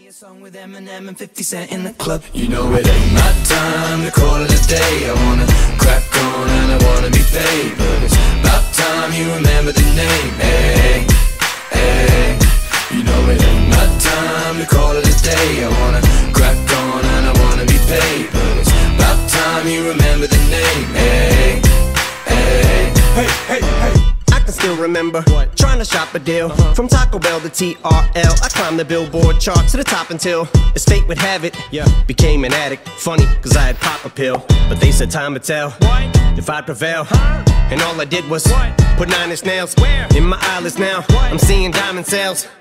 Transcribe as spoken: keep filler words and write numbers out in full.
A song with Eminem and fifty Cent in the club. You know it ain't my time to call it a day. I wanna crack on and I wanna be paid, but it's about time you remember the name. Hey, hey. You know it ain't my time to call it a day. I wanna crack on and I wanna be paid, but it's about time you remember the name. Hey, hey, hey, hey, hey. I can still remember what? Trying to shop a deal uh-huh. From Taco Bell to T R L. I climbed the Billboard chart to the top until, as fate would have it, yeah, became an addict. Funny, cause I had pop a pill, but they said time would tell what? If I'd prevail, huh? And all I did was what? Put nine inch nails where? In my eyelids now. What? I'm seeing diamond sales.